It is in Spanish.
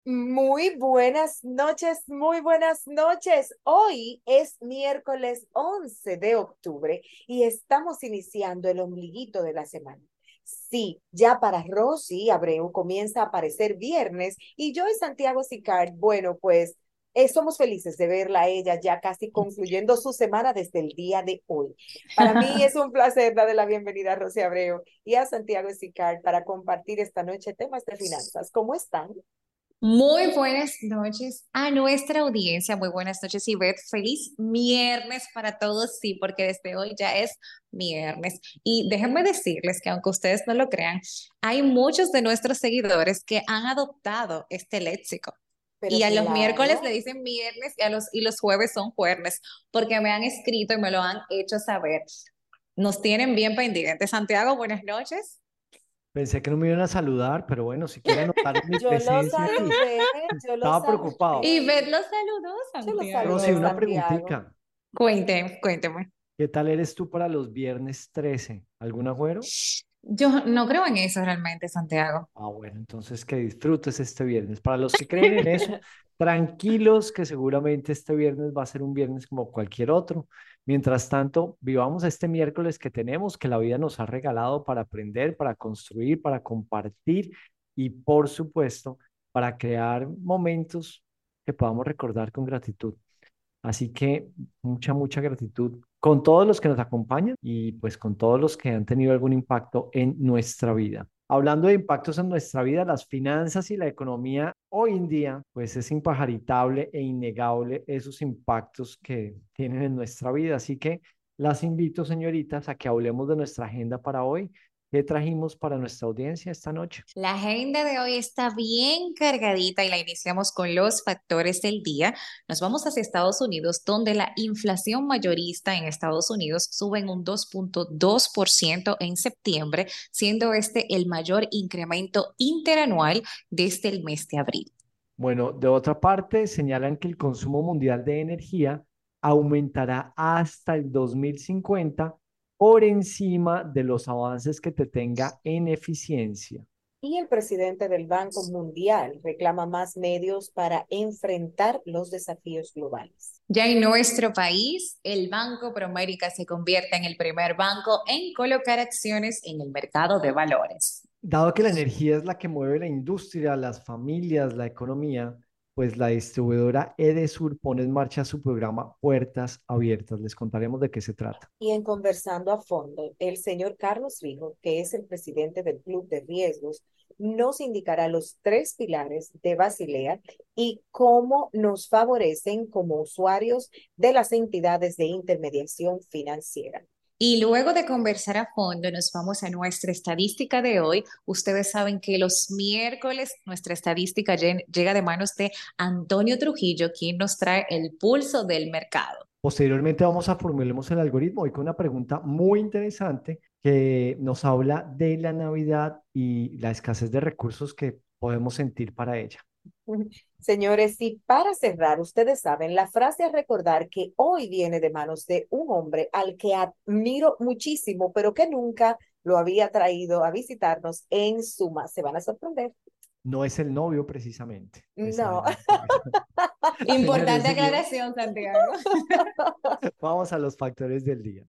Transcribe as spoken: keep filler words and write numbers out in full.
Muy buenas noches, muy buenas noches. Hoy es miércoles once de octubre y estamos iniciando el ombliguito de la semana. Sí, ya para Rosy Abreu comienza a aparecer viernes y yo y Santiago Sicard, bueno, pues eh, somos felices de verla a ella ya casi concluyendo su semana desde el día de hoy. Para mí es un placer darle la bienvenida a Rosy Abreu y a Santiago Sicard para compartir esta noche temas de finanzas. ¿Cómo están? Muy buenas noches a nuestra audiencia, muy buenas noches Ivette, feliz viernes para todos, sí, porque desde hoy ya es viernes. Y déjenme decirles que aunque ustedes no lo crean, hay muchos de nuestros seguidores que han adoptado este léxico. Pero Y a los miércoles le claro. dicen viernes y a los, y los jueves son jueves, porque me han escrito y me lo han hecho saber. Nos tienen bien pendientes. Santiago, buenas noches. Pensé que no me iban a saludar, pero bueno, si quieren notar mi Yo lo presencia aquí. saludé, yo lo Estaba preocupado. saludé, Ivette los saludó, yo lo Rosy, saludé, Santiago. una Santiago. preguntita. Cuénteme, cuénteme. ¿Qué tal eres tú para los viernes trece? ¿Algún agüero? Yo no creo en eso realmente, Santiago. Ah, bueno, entonces que disfrutes este viernes. Para los que creen en eso, tranquilos que seguramente este viernes va a ser un viernes como cualquier otro. Mientras tanto, vivamos este miércoles que tenemos, que la vida nos ha regalado para aprender, para construir, para compartir y, por supuesto, para crear momentos que podamos recordar con gratitud. Así que mucha, mucha gratitud con todos los que nos acompañan y pues con todos los que han tenido algún impacto en nuestra vida. Hablando de impactos en nuestra vida, las finanzas y la economía hoy en día, pues es impajaritable e innegable esos impactos que tienen en nuestra vida. Así que las invito, señoritas, a que hablemos de nuestra agenda para hoy. ¿Qué trajimos para nuestra audiencia esta noche? La agenda de hoy está bien cargadita y la iniciamos con los factores del día. Nos vamos hacia Estados Unidos, donde la inflación mayorista en Estados Unidos sube en un dos punto dos por ciento en septiembre, siendo este el mayor incremento interanual desde el mes de abril. Bueno, de otra parte, señalan que el consumo mundial de energía aumentará hasta el dos mil cincuenta por encima de los avances que te tenga en eficiencia. Y el presidente del Banco Mundial reclama más medios para enfrentar los desafíos globales. Ya en nuestro país, el Banco Promérica se convierte en el primer banco en colocar acciones en el mercado de valores. Dado que la energía es la que mueve la industria, las familias, la economía, pues la distribuidora Edesur pone en marcha su programa Puertas Abiertas. Les contaremos de qué se trata. Y en conversando a fondo, el señor Carlos Rijo, que es el presidente del Club de Riesgos, nos indicará los tres pilares de Basilea y cómo nos favorecen como usuarios de las entidades de intermediación financiera. Y luego de conversar a fondo, nos vamos a nuestra estadística de hoy. Ustedes saben que los miércoles nuestra estadística llen- llega de manos de Antonio Trujillo, quien nos trae el pulso del mercado. Posteriormente vamos a formulemos el algoritmo hoy con una pregunta muy interesante que nos habla de la Navidad y la escasez de recursos que podemos sentir para ella. Señores, y para cerrar, ustedes saben, la frase a recordar que hoy viene de manos de un hombre al que admiro muchísimo, pero que nunca lo había traído a visitarnos en Suma. Se van a sorprender. No es el novio precisamente. Les No. adelanto eso. Señores, Importante seguimos. aclaración, Santiago. Vamos a los factores del día.